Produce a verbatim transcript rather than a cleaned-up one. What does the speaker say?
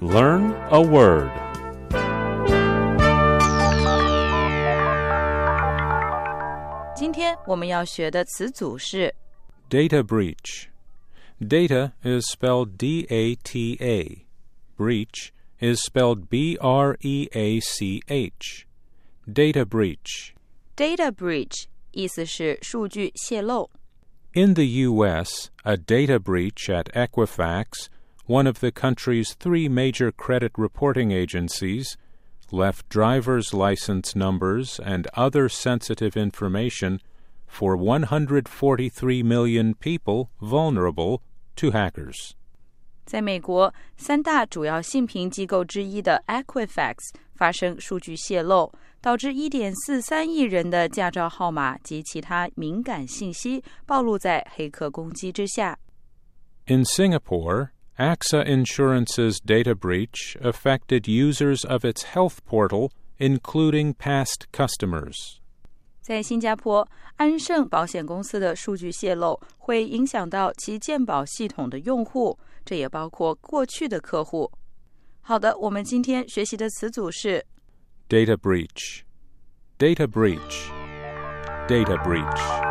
Learn a word. Today 今天我们要学的词组是 Data breach. Data is spelled D A T A. Breach is spelled B R E A C H. Data breach. Data breach 意思是数据泄露。 In the U S, a data breach at Equifax, one of the country's three major credit reporting agencies, left driver's license numbers and other sensitive information for one hundred forty-three million people vulnerable to hackers. 在美国，三大主要信评机构之一的 Equifax 发生数据泄露，导致 一点四三亿人的驾照号码及其他敏感信息暴露在黑客攻击之下。 In Singapore, A X A Insurance's data breach affected users of its health portal, including past customers. 在新加坡，安盛保险公司的数据泄露会影响到其健保系统的用户，这也包括过去的客户。好的，我们今天学习的词组是 Data breach. Data breach. Data breach.